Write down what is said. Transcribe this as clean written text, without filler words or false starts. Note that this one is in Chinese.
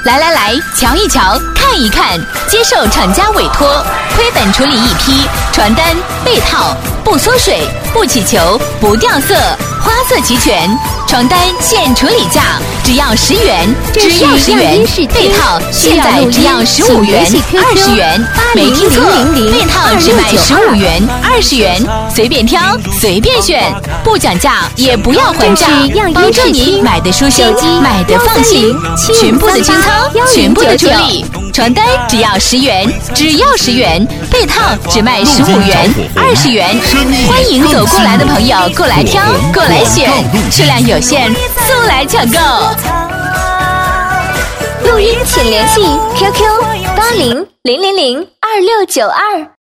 来来来，瞧一瞧，看一看，接受厂家委托，亏本处理一批传单、被套，不缩水、不起球、不掉色，花色齐全。床单现处理价只要10元，只要10元。被套现在只要15元、20元，没听错，被套只卖15元、20元，随便挑，随便选，不讲价也不要还价，保证你买的舒心，买的放心，全部的清仓，全部的处理。床单只要10元，只要10元，被套只卖15元、20元。欢迎走过来的朋友过来挑，过来选，数量有限，速来抢购。 录音请联系 QQ8000002692。